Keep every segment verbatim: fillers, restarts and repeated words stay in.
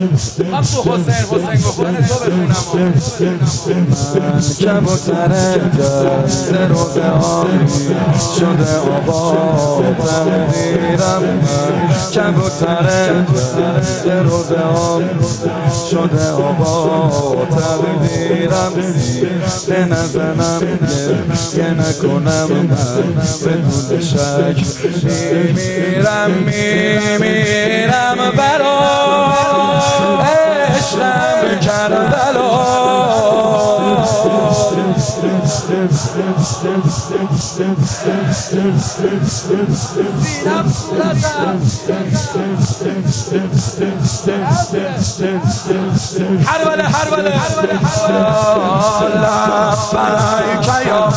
هم تو حسین حسین گفتن تو بخونم من کبوتر گرد روز آبی شده آبا تقدیرم. من کبوتر گرد روز آبی شده آبا تقدیرم. به نزنم گریه نکنم من بدون شک میمیرم میمیرم برای عشقم کربلا. سینم صورتم هربله هربله هربله لبیک یا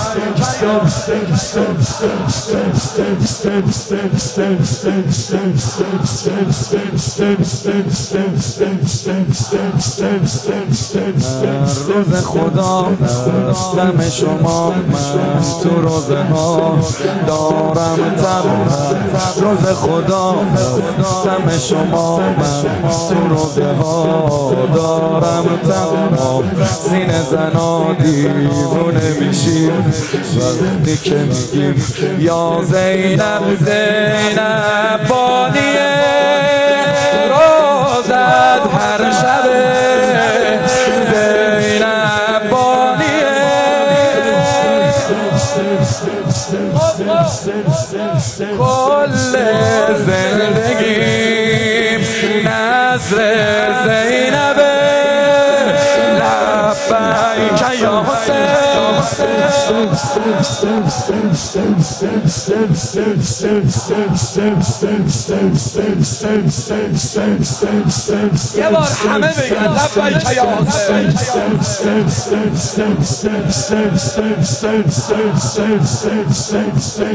روز خدا غم شما من تو روزه ها دارم تب. روز خدا غم شما من تو روزه ها دارم تب. سینه زنا دیوونه میشیم وقتی که میگیم یا زینب زینب بانیه روزت هر شبه زینب بانیه. کل زندگیم نظر زینبه. لبیک یا حسین. یه بار همه بگن لبیک یا حسین.